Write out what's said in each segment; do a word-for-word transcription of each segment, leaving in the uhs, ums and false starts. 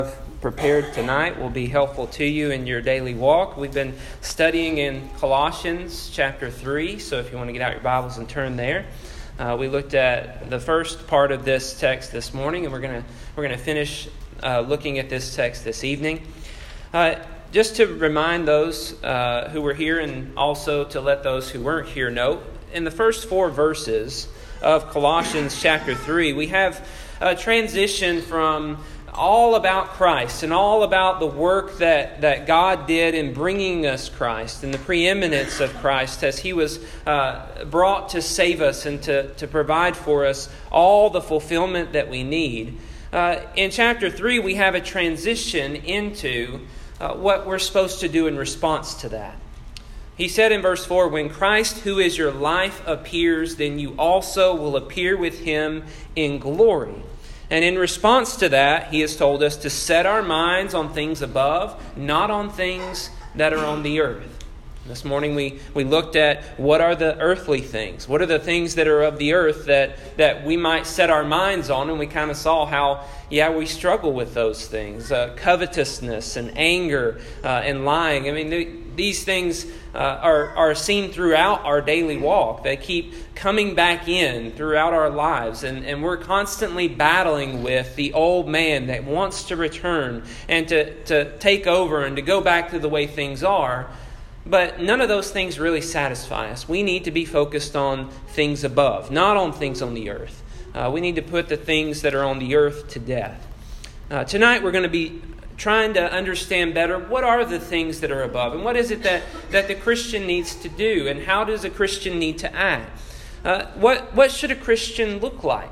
Prepared tonight will be helpful to you in your daily walk. We've been studying in Colossians chapter three, so if you want to get out your Bibles and turn there. Uh, we looked at the first part of this text this morning, and we're going to we're going to finish uh, looking at this text this evening. Uh, just to remind those uh, who were here, and also to let those who weren't here know, in the first four verses of Colossians chapter three, we have a transition from all about Christ and all about the work that, that God did in bringing us Christ and the preeminence of Christ as He was uh, brought to save us and to, to provide for us all the fulfillment that we need. Uh, in chapter three, we have a transition into uh, what we're supposed to do in response to that. He said in verse four, "When Christ, who is your life, appears, then you also will appear with Him in glory." And in response to that, He has told us to set our minds on things above, not on things that are on the earth. This morning we, we looked at what are the earthly things. What are the things that are of the earth that, that we might set our minds on? And we kind of saw how, yeah, we struggle with those things. Uh, covetousness and anger uh, and lying. I mean, the, these things uh, are, are seen throughout our daily walk. They keep coming back in throughout our lives. And, and we're constantly battling with the old man that wants to return and to, to take over and to go back to the way things are. But none of those things really satisfy us. We need to be focused on things above, not on things on the earth. Uh, we need to put the things that are on the earth to death. Uh, tonight we're going to be trying to understand better what are the things that are above and what is it that, that the Christian needs to do and how does a Christian need to act. Uh, what, what should a Christian look like?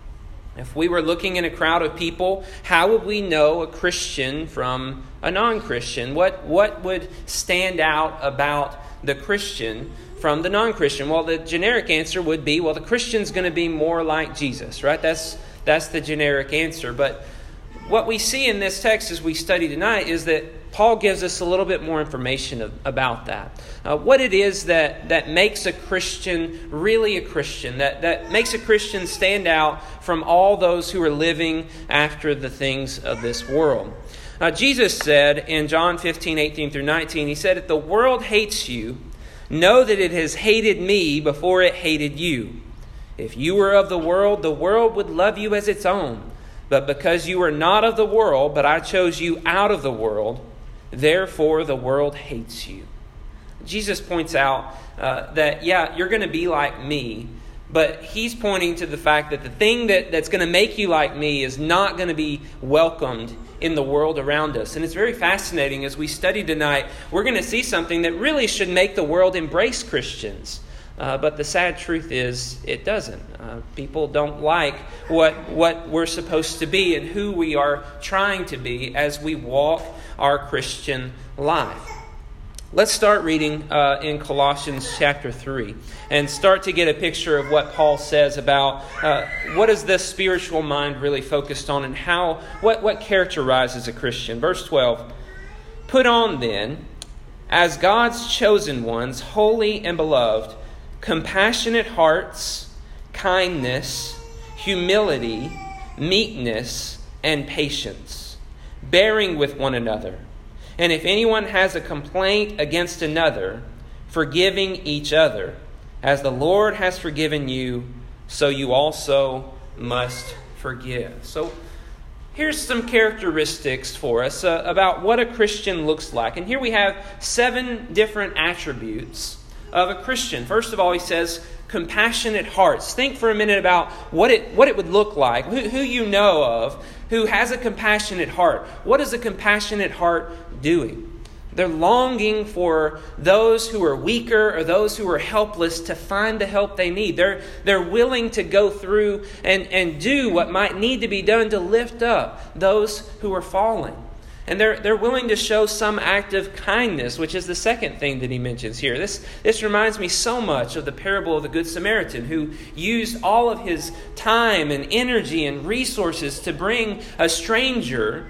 If we were looking in a crowd of people, how would we know a Christian from a non-Christian? What, what would stand out about the Christian from the non-Christian? Well, the generic answer would be, well, the Christian's going to be more like Jesus, right? That's, that's the generic answer. But what we see in this text as we study tonight is that Paul gives us a little bit more information of, about that. Uh, what it is that, that makes a Christian really a Christian, that, that makes a Christian stand out from all those who are living after the things of this world. Uh, Jesus said in John fifteen, eighteen through nineteen, He said, "If the world hates you, know that it has hated me before it hated you. If you were of the world, the world would love you as its own. But because you are not of the world, but I chose you out of the world, therefore the world hates you." Jesus points out uh, that, yeah, you're going to be like me, but He's pointing to the fact that the thing that, that's going to make you like me is not going to be welcomed in the world around us. And it's very fascinating as we study tonight, we're going to see something that really should make the world embrace Christians. Uh, but the sad truth is, it doesn't. Uh, people don't like what what we're supposed to be and who we are trying to be as we walk our Christian life. Let's start reading uh, in Colossians chapter three and start to get a picture of what Paul says about uh, what is this spiritual mind really focused on and how what, what characterizes a Christian. Verse twelve, "Put on then, as God's chosen ones, holy and beloved, compassionate hearts, kindness, humility, meekness, and patience, bearing with one another. And if anyone has a complaint against another, forgiving each other, as the Lord has forgiven you, so you also must forgive." So here's some characteristics for us uh, about what a Christian looks like. And here we have seven different attributes of a Christian. First of all, he says, compassionate hearts. Think for a minute about what it what it would look like, who, who you know of, who has a compassionate heart. What is a compassionate heart doing? They're longing for those who are weaker or those who are helpless to find the help they need. They're, they're willing to go through and, and do what might need to be done to lift up those who are falling. And they're they're willing to show some act of kindness, which is the second thing that he mentions here. This, this reminds me so much of the parable of the Good Samaritan, who used all of his time and energy and resources to bring a stranger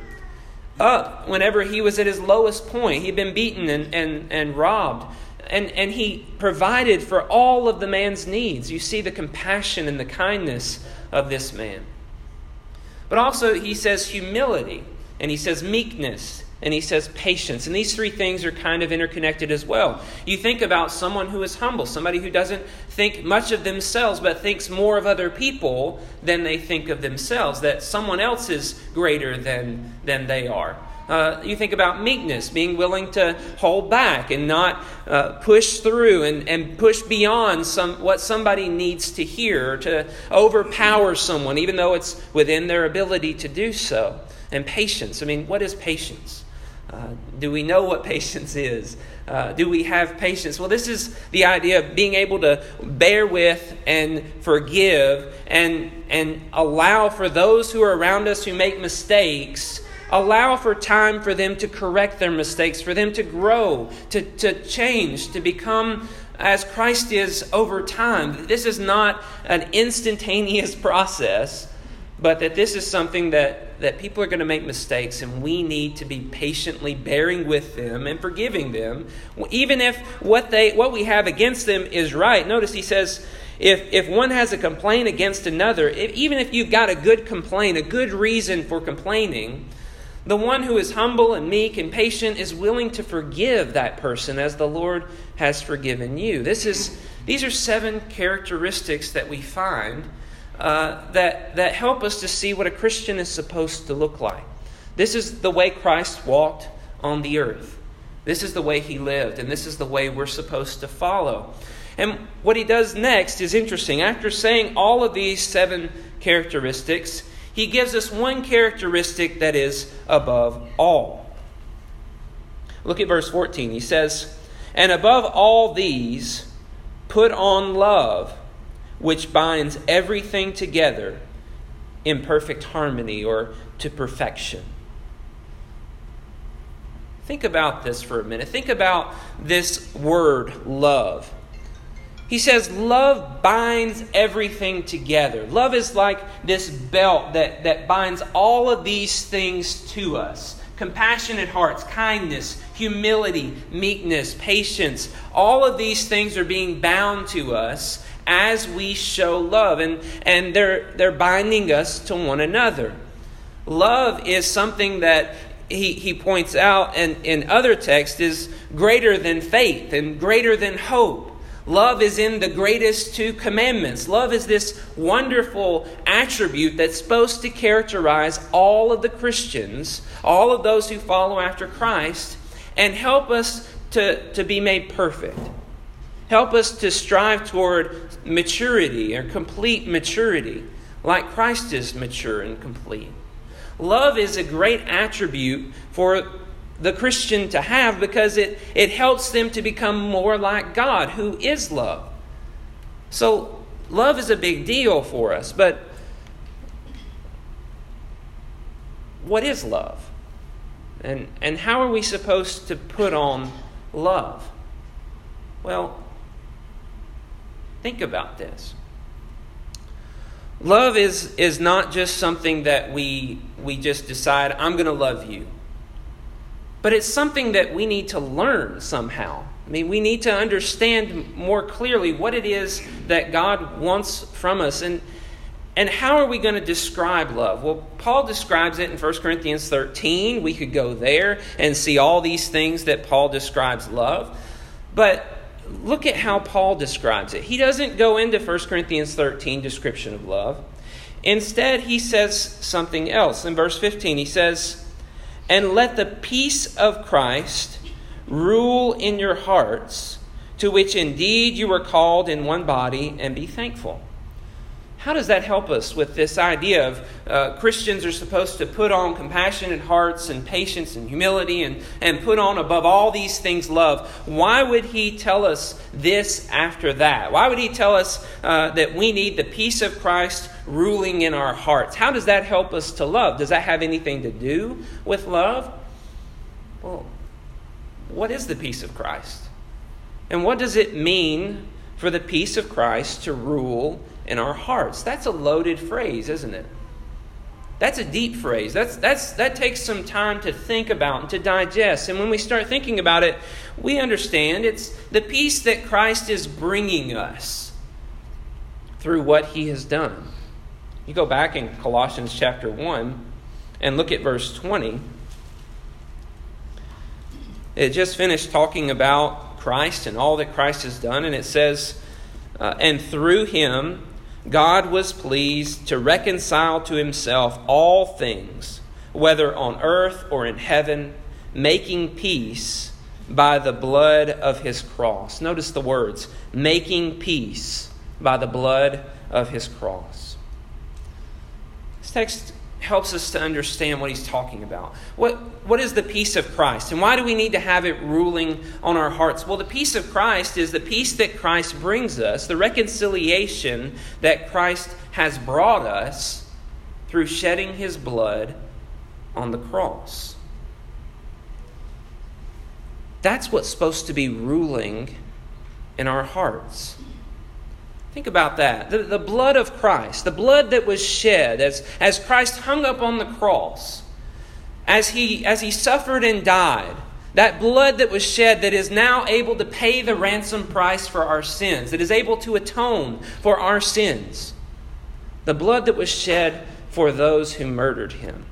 up whenever he was at his lowest point. He'd been beaten and, and, and robbed. And, and he provided for all of the man's needs. You see the compassion and the kindness of this man. But also he says humility. and he says meekness, and he says patience. And these three things are kind of interconnected as well. You think about someone who is humble, somebody who doesn't think much of themselves, but thinks more of other people than they think of themselves, that someone else is greater than, than they are. Uh, you think about meekness, being willing to hold back and not uh, push through and, and push beyond some what somebody needs to hear, to overpower someone, even though it's within their ability to do so. And patience. I mean, what is patience? Uh, do we know what patience is? Uh, do we have patience? Well, this is the idea of being able to bear with and forgive and, and allow for those who are around us who make mistakes, allow for time for them to correct their mistakes, for them to grow, to, to change, to become as Christ is over time. This is not an instantaneous process, but that this is something that, that people are going to make mistakes, and we need to be patiently bearing with them and forgiving them, even if what they what we have against them is right. Notice he says, if if one has a complaint against another, if, even if you've got a good complaint, a good reason for complaining, the one who is humble and meek and patient is willing to forgive that person as the Lord has forgiven you. This is these are seven characteristics that we find uh, that, that help us to see what a Christian is supposed to look like. This is the way Christ walked on the earth. This is the way he lived, and this is the way we're supposed to follow. And what he does next is interesting. After saying all of these seven characteristics, he gives us one characteristic that is above all. Look at verse fourteen. He says, "And above all these, put on love, which binds everything together in perfect harmony," or to perfection. Think about this for a minute. Think about this word, love. He says love binds everything together. Love is like this belt that, that binds all of these things to us. Compassionate hearts, kindness, humility, meekness, patience. All of these things are being bound to us as we show love. And, and they're, they're binding us to one another. Love is something that he, he points out in, in other texts is greater than faith and greater than hope. Love is in the greatest two commandments. Love is this wonderful attribute that's supposed to characterize all of the Christians, all of those who follow after Christ, and help us to, to be made perfect. Help us to strive toward maturity or complete maturity, like Christ is mature and complete. Love is a great attribute for the Christian to have because it, it helps them to become more like God, who is love. So love is a big deal for us, but what is love? And, and how are we supposed to put on love? Well, think about this. Love is, is not just something that we, we just decide, I'm going to love you. But it's something that we need to learn somehow. I mean, we need to understand more clearly what it is that God wants from us. And, and how are we going to describe love? Well, Paul describes it in First Corinthians thirteen. We could go there and see all these things that Paul describes love. But look at how Paul describes it. He doesn't go into First Corinthians thirteen description of love. Instead, he says something else. In verse fifteen, he says, "And let the peace of Christ rule in your hearts, to which indeed you were called in one body, and be thankful." How does that help us with this idea of uh, Christians are supposed to put on compassionate hearts and patience and humility and, and put on above all these things love? Why would he tell us this after that? Why would he tell us uh, that we need the peace of Christ ruling in our hearts? How does that help us to love? Does that have anything to do with love? Well, what is the peace of Christ? And what does it mean for the peace of Christ to rule in our hearts? That's a loaded phrase, isn't it? That's a deep phrase. That's that's that takes some time to think about and to digest. And when we start thinking about it, we understand it's the peace that Christ is bringing us through what he has done. You go back in Colossians chapter one and look at verse twenty. It just finished talking about Christ and all that Christ has done, and it says, uh, and through him God was pleased to reconcile to himself all things, whether on earth or in heaven, making peace by the blood of his cross. Notice the words, making peace by the blood of his cross. This text helps us to understand what he's talking about. What, what is the peace of Christ? And why do we need to have it ruling on our hearts? Well, the peace of Christ is the peace that Christ brings us, the reconciliation that Christ has brought us through shedding his blood on the cross. That's what's supposed to be ruling in our hearts. Think about that. The, the blood of Christ, the blood that was shed as, as Christ hung up on the cross, as he, as he suffered and died, that blood that was shed that is now able to pay the ransom price for our sins, that is able to atone for our sins. The blood that was shed for those who murdered him.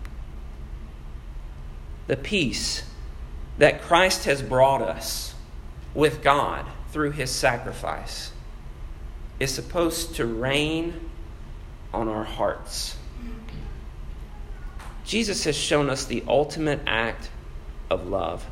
The peace that Christ has brought us with God through his sacrifice is supposed to reign on our hearts. Jesus has shown us the ultimate act of love.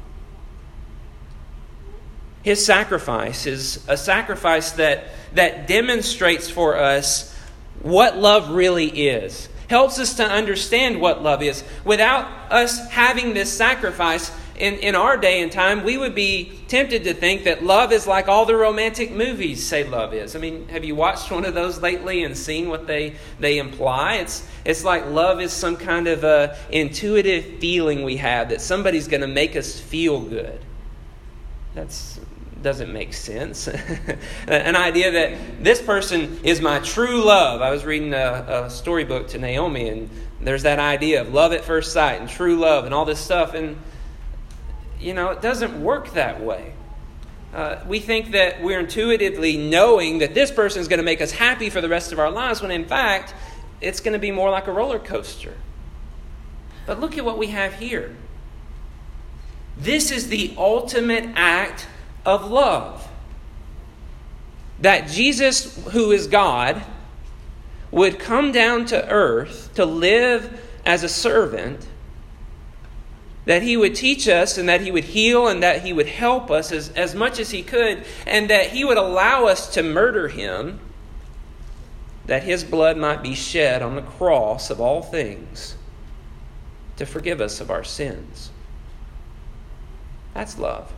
His sacrifice is a sacrifice that, that demonstrates for us what love really is. Helps us to understand what love is. Without us having this sacrifice, in, in our day and time, we would be tempted to think that love is like all the romantic movies say love is. I mean, have you watched one of those lately and seen what they, they imply? It's it's like love is some kind of a intuitive feeling we have that somebody's going to make us feel good. That's doesn't make sense. An idea that this person is my true love. I was reading a, a storybook to Naomi, and there's that idea of love at first sight and true love and all this stuff. And, you know, it doesn't work that way. Uh, we think that we're intuitively knowing that this person is going to make us happy for the rest of our lives, when in fact, it's going to be more like a roller coaster. But look at what we have here. This is the ultimate act of love. That Jesus, who is God, would come down to earth to live as a servant, that he would teach us and that he would heal and that he would help us as, as much as he could, and that he would allow us to murder him, that his blood might be shed on the cross of all things to forgive us of our sins. That's love.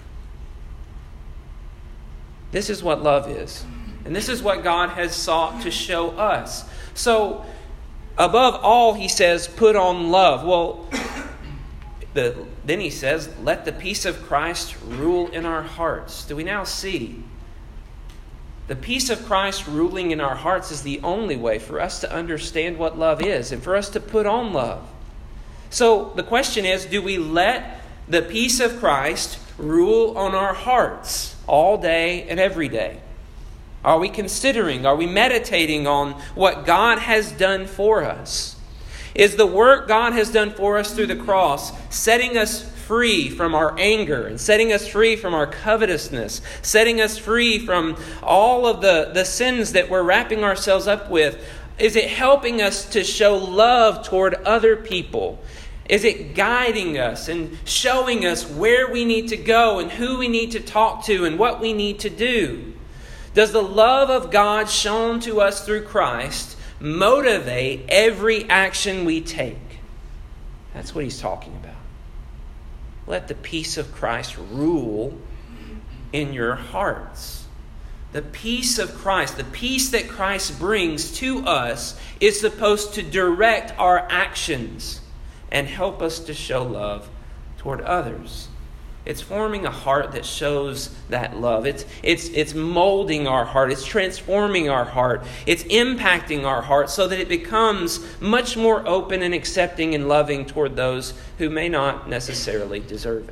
This is what love is. And this is what God has sought to show us. So, above all, he says, put on love. Well, the, then he says, let the peace of Christ rule in our hearts. Do we now see? The peace of Christ ruling in our hearts is the only way for us to understand what love is and for us to put on love. So, the question is, do we let the peace of Christ rule on our hearts all day and every day? Are we considering, are we meditating on what God has done for us? Is the work God has done for us through the cross setting us free from our anger and setting us free from our covetousness, setting us free from all of the, the sins that we're wrapping ourselves up with? Is it helping us to show love toward other people? Is it guiding us and showing us where we need to go and who we need to talk to and what we need to do? Does the love of God shown to us through Christ motivate every action we take? That's what he's talking about. Let the peace of Christ rule in your hearts. The peace of Christ, the peace that Christ brings to us, is supposed to direct our actions and help us to show love toward others. It's forming a heart that shows that love. It's, it's, it's molding our heart. It's transforming our heart. It's impacting our heart so that it becomes much more open and accepting and loving toward those who may not necessarily deserve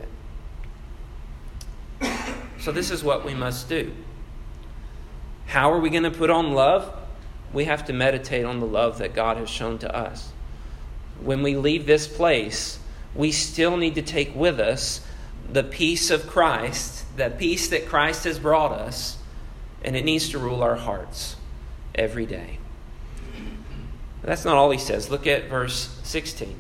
it. So this is what we must do. How are we going to put on love? We have to meditate on the love that God has shown to us. When we leave this place, we still need to take with us the peace of Christ, the peace that Christ has brought us, and it needs to rule our hearts every day. But that's not all he says. Look at verse sixteen.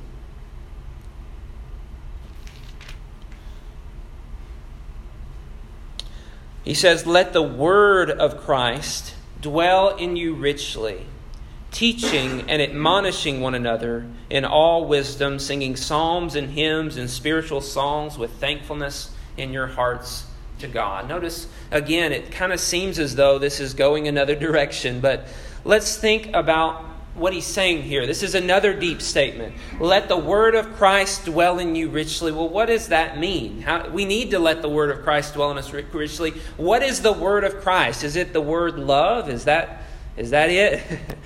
He says, "Let the word of Christ dwell in you richly, teaching and admonishing one another in all wisdom, singing psalms and hymns and spiritual songs with thankfulness in your hearts to God." Notice, again, it kind of seems as though this is going another direction, but let's think about what he's saying here. This is another deep statement. Let the word of Christ dwell in you richly. Well, what does that mean? How, we need to let the word of Christ dwell in us richly. What is the word of Christ? Is it the word love? Is that, is that it?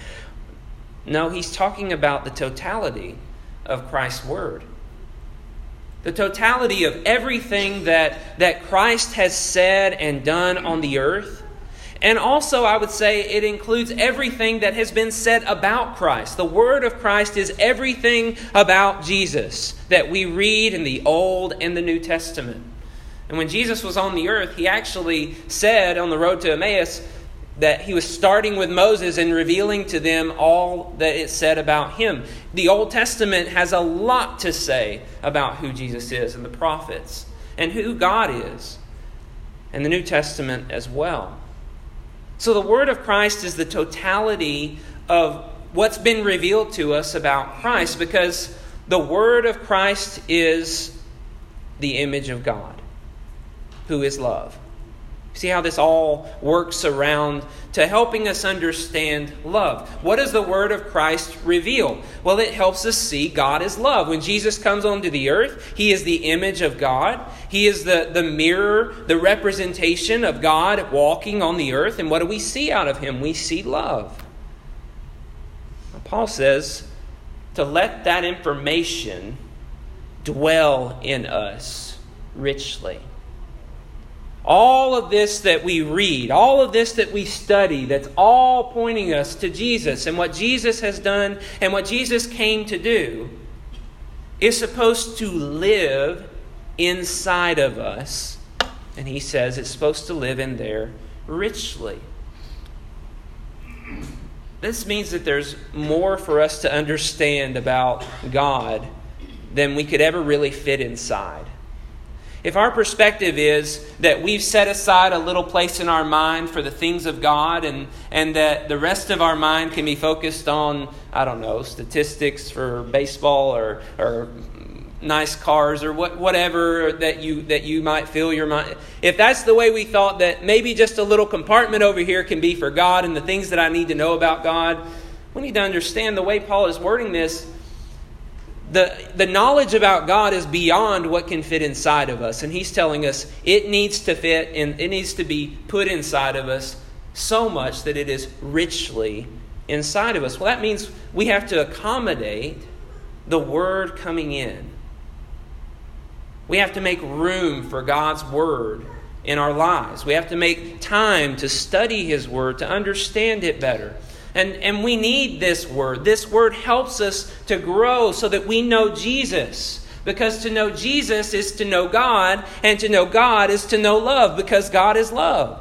No, he's talking about the totality of Christ's word. The totality of everything that, that Christ has said and done on the earth. And also, I would say, it includes everything that has been said about Christ. The word of Christ is everything about Jesus that we read in the Old and the New Testament. And when Jesus was on the earth, he actually said on the road to Emmaus that he was starting with Moses and revealing to them all that it said about him. The Old Testament has a lot to say about who Jesus is and the prophets and who God is. And the New Testament as well. So the word of Christ is the totality of what's been revealed to us about Christ, because the word of Christ is the image of God, who is love. See how this all works around to helping us understand love. What does the word of Christ reveal? Well, it helps us see God as love. When Jesus comes onto the earth, he is the image of God. He is the, the mirror, the representation of God walking on the earth. And what do we see out of him? We see love. Paul says to let that information dwell in us richly. All of this that we read, all of this that we study, that's all pointing us to Jesus and what Jesus has done and what Jesus came to do, is supposed to live inside of us. And he says it's supposed to live in there richly. This means that there's more for us to understand about God than we could ever really fit inside. If our perspective is that we've set aside a little place in our mind for the things of God, and, and that the rest of our mind can be focused on, I don't know, statistics for baseball or or nice cars or what, whatever that you that you might fill your mind. If that's the way we thought, that maybe just a little compartment over here can be for God and the things that I need to know about God, we need to understand the way Paul is wording this. The, the knowledge about God is beyond what can fit inside of us. And he's telling us it needs to fit and it needs to be put inside of us so much that it is richly inside of us. Well, that means we have to accommodate the word coming in. We have to make room for God's word in our lives. We have to make time to study his word, to understand it better. And, and we need this word. This word helps us to grow so that we know Jesus. Because to know Jesus is to know God, and to know God is to know love, because God is love.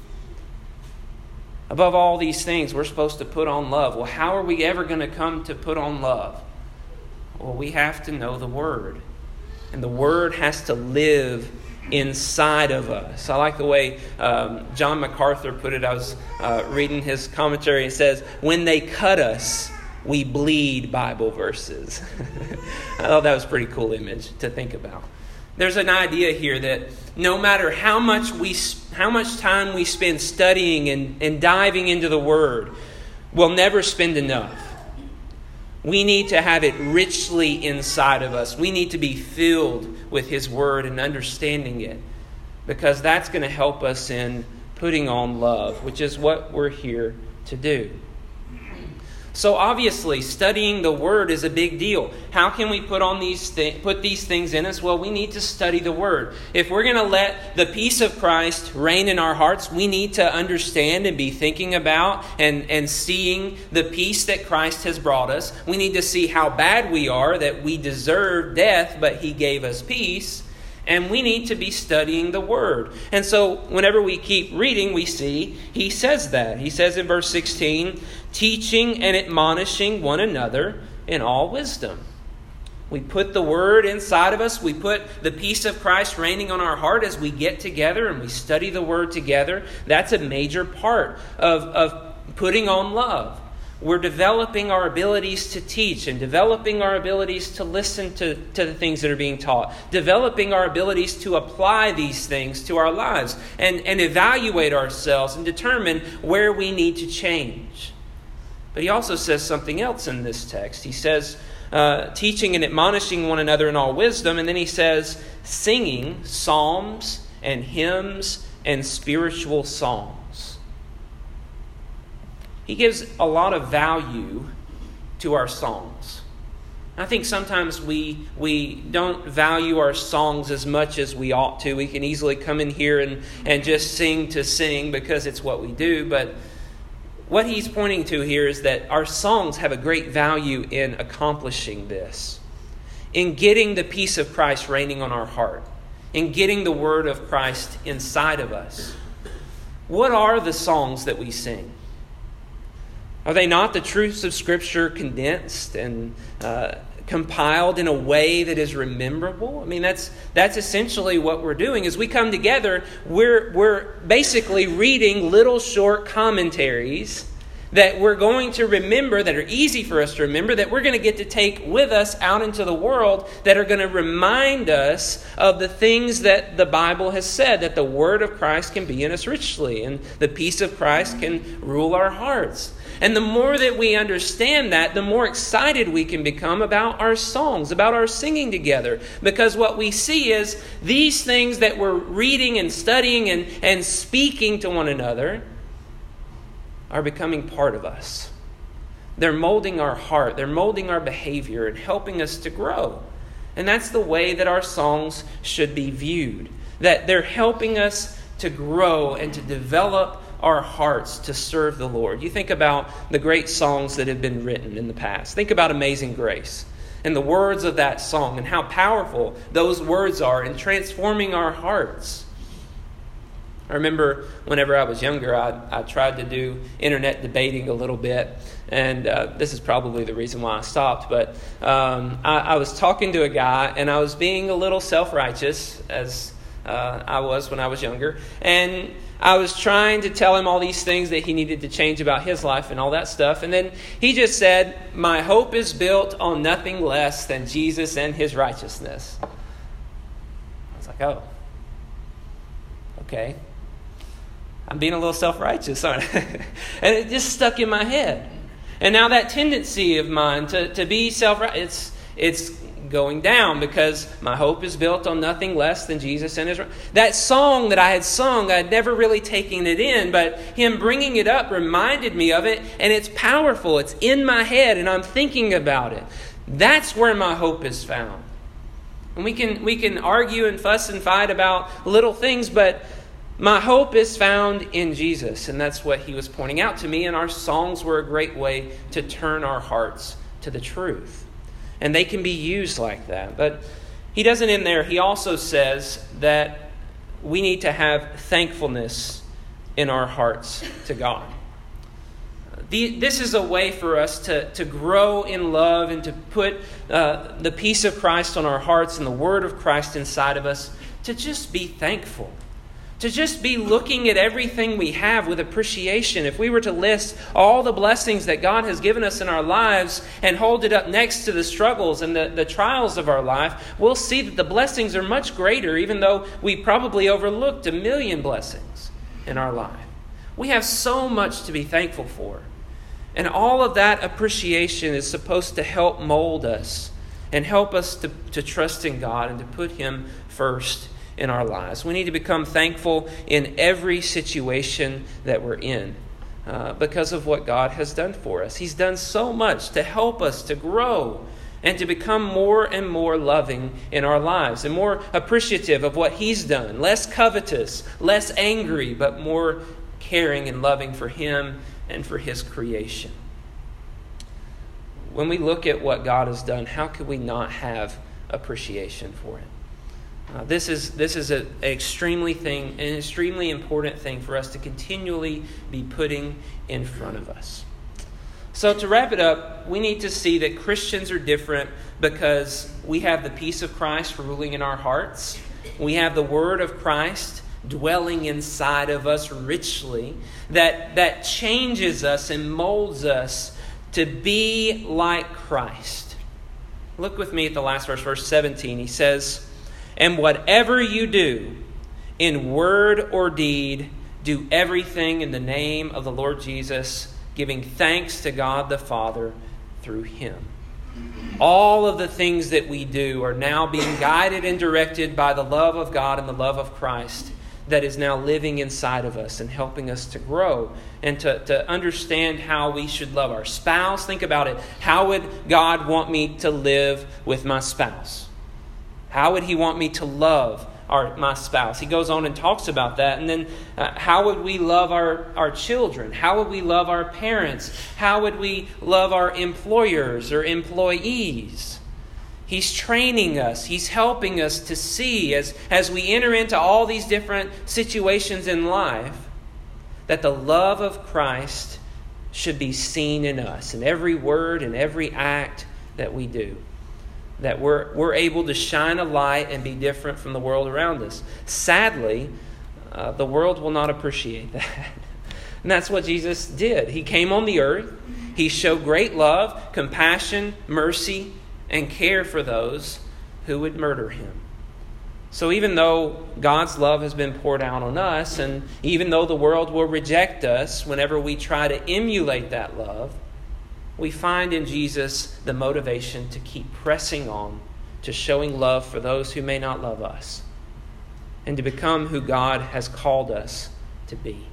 Above all these things, we're supposed to put on love. Well, how are we ever going to come to put on love? Well, we have to know the word. And the word has to live inside of us. I like the way um, John MacArthur put it. I was uh, reading his commentary. It says, when they cut us, we bleed Bible verses. I thought that was a pretty cool image to think about. There's an idea here that no matter how much we, how much time we spend studying and, and diving into the Word, we'll never spend enough. We need to have it richly inside of us. We need to be filled with His Word and understanding it, because that's going to help us in putting on love, which is what we're here to do. So obviously, studying the Word is a big deal. How can we put on these thi- put these things in us? Well, we need to study the Word. If we're going to let the peace of Christ reign in our hearts, we need to understand and be thinking about and, and seeing the peace that Christ has brought us. We need to see how bad we are, that we deserve death, but He gave us peace. And we need to be studying the Word. And so whenever we keep reading, we see he says that. He says in verse sixteen, teaching and admonishing one another in all wisdom. We put the Word inside of us. We put the peace of Christ reigning on our heart as we get together and we study the Word together. That's a major part of, of putting on love. We're developing our abilities to teach and developing our abilities to listen to, to the things that are being taught. Developing our abilities to apply these things to our lives and, and evaluate ourselves and determine where we need to change. But he also says something else in this text. He says, uh, teaching and admonishing one another in all wisdom. And then he says, singing psalms and hymns and spiritual songs. He gives a lot of value to our songs. I think sometimes we we don't value our songs as much as we ought to. We can easily come in here and, and just sing to sing because it's what we do. But what he's pointing to here is that our songs have a great value in accomplishing this. In getting the peace of Christ reigning on our heart. In getting the word of Christ inside of us. What are the songs that we sing? Are they not the truths of Scripture condensed and uh, compiled in a way that is rememberable? I mean, that's that's essentially what we're doing. As we come together, we're we're basically reading little short commentaries that we're going to remember, that are easy for us to remember, that we're going to get to take with us out into the world, that are going to remind us of the things that the Bible has said, that the Word of Christ can be in us richly, and the peace of Christ can rule our hearts. And the more that we understand that, the more excited we can become about our songs, about our singing together. Because what we see is these things that we're reading and studying and, and speaking to one another are becoming part of us. They're molding our heart. They're molding our behavior and helping us to grow. And that's the way that our songs should be viewed. That they're helping us to grow and to develop our hearts to serve the Lord. You think about the great songs that have been written in the past. Think about Amazing Grace and the words of that song and how powerful those words are in transforming our hearts. I remember whenever I was younger, I, I tried to do internet debating a little bit. And uh, this is probably the reason why I stopped. But um, I, I was talking to a guy, and I was being a little self-righteous, as uh, I was when I was younger. And I was trying to tell him all these things that he needed to change about his life and all that stuff. And then he just said, "My hope is built on nothing less than Jesus and his righteousness." I was like, oh, okay. I'm being a little self-righteous, aren't I? And it just stuck in my head. And now that tendency of mine to, to be self-righteous, it's, it's going down because my hope is built on nothing less than Jesus and his righteousness. That song that I had sung, I had never really taken it in, but him bringing it up reminded me of it, and it's powerful. It's in my head, and I'm thinking about it. That's where my hope is found. And we can we can argue and fuss and fight about little things, but my hope is found in Jesus, and that's what he was pointing out to me, and our songs were a great way to turn our hearts to the truth. And they can be used like that. But he doesn't end there. He also says that we need to have thankfulness in our hearts to God. The, this is a way for us to, to grow in love and to put uh, the peace of Christ on our hearts and the word of Christ inside of us, to just be thankful. To just be looking at everything we have with appreciation. If we were to list all the blessings that God has given us in our lives and hold it up next to the struggles and the, the trials of our life, we'll see that the blessings are much greater, even though we probably overlooked a million blessings in our life. We have so much to be thankful for. And all of that appreciation is supposed to help mold us and help us to, to trust in God and to put Him first in our lives. We need to become thankful in every situation that we're in uh, because of what God has done for us. He's done so much to help us to grow and to become more and more loving in our lives and more appreciative of what He's done. Less covetous, less angry, but more caring and loving for Him and for His creation. When we look at what God has done, how could we not have appreciation for it? Uh, this is this is an extremely thing, an extremely important thing for us to continually be putting in front of us. So to wrap it up, we need to see that Christians are different because we have the peace of Christ ruling in our hearts. We have the Word of Christ dwelling inside of us richly, that, that changes us and molds us to be like Christ. Look with me at the last verse, verse seventeen. He says, "And whatever you do, in word or deed, do everything in the name of the Lord Jesus, giving thanks to God the Father through Him." All of the things that we do are now being guided and directed by the love of God and the love of Christ that is now living inside of us and helping us to grow and to, to understand how we should love our spouse. Think about it. How would God want me to live with my spouse? How would He want me to love our my spouse? He goes on and talks about that. And then uh, how would we love our, our children? How would we love our parents? How would we love our employers or employees? He's training us. He's helping us to see as, as we enter into all these different situations in life that the love of Christ should be seen in us in every word and every act that we do. That we're, we're able to shine a light and be different from the world around us. Sadly, uh, the world will not appreciate that. And that's what Jesus did. He came on the earth. He showed great love, compassion, mercy, and care for those who would murder Him. So even though God's love has been poured out on us, and even though the world will reject us whenever we try to emulate that love, we find in Jesus the motivation to keep pressing on to showing love for those who may not love us and to become who God has called us to be.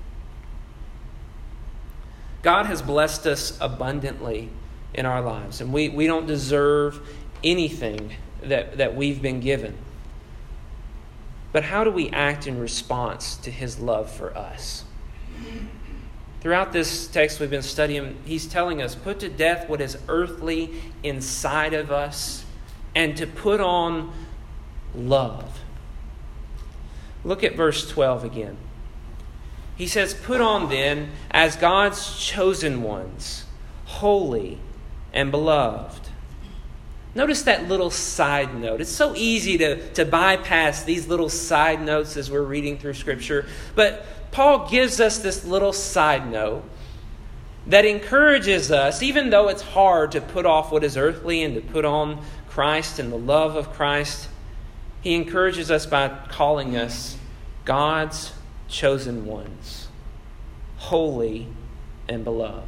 God has blessed us abundantly in our lives, and we, we don't deserve anything that, that we've been given. But how do we act in response to His love for us? Throughout this text we've been studying, He's telling us, put to death what is earthly inside of us and to put on love. Look at verse twelve again. He says, "Put on then as God's chosen ones, holy and beloved." Notice that little side note. It's so easy to, to bypass these little side notes as we're reading through Scripture. But Paul gives us this little side note that encourages us, even though it's hard to put off what is earthly and to put on Christ and the love of Christ. He encourages us by calling us God's chosen ones, holy and beloved.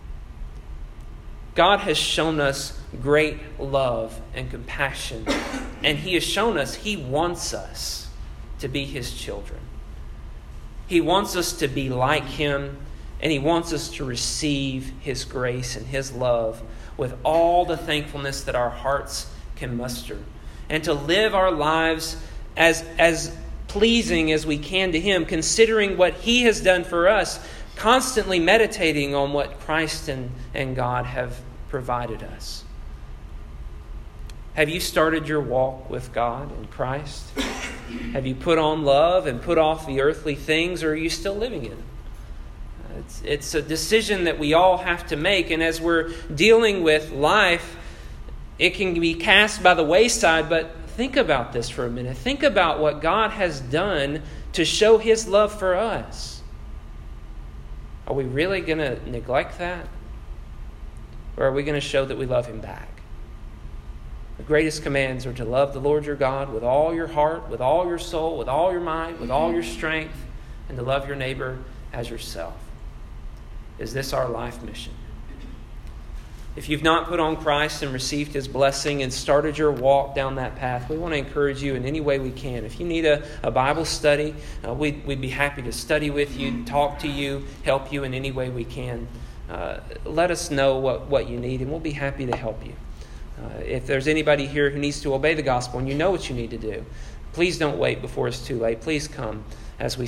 God has shown us great love and compassion, and He has shown us He wants us to be His children. He wants us to be like Him, and He wants us to receive His grace and His love with all the thankfulness that our hearts can muster, and to live our lives as, as pleasing as we can to Him, considering what He has done for us, constantly meditating on what Christ and, and God have provided us. Have you started your walk with God and Christ? Have you put on love and put off the earthly things, or are you still living in it? It's, it's a decision that we all have to make, and as we're dealing with life, it can be cast by the wayside, but think about this for a minute. Think about what God has done to show His love for us. Are we really going to neglect that? Or are we going to show that we love Him back? The greatest commands are to love the Lord your God with all your heart, with all your soul, with all your mind, with all your strength, and to love your neighbor as yourself. Is this our life mission? If you've not put on Christ and received His blessing and started your walk down that path, we want to encourage you in any way we can. If you need a, a Bible study, uh, we'd, we'd be happy to study with you, talk to you, help you in any way we can. Uh, let us know what, what you need, and we'll be happy to help you. Uh, if there's anybody here who needs to obey the gospel and you know what you need to do, please don't wait before it's too late. Please come as we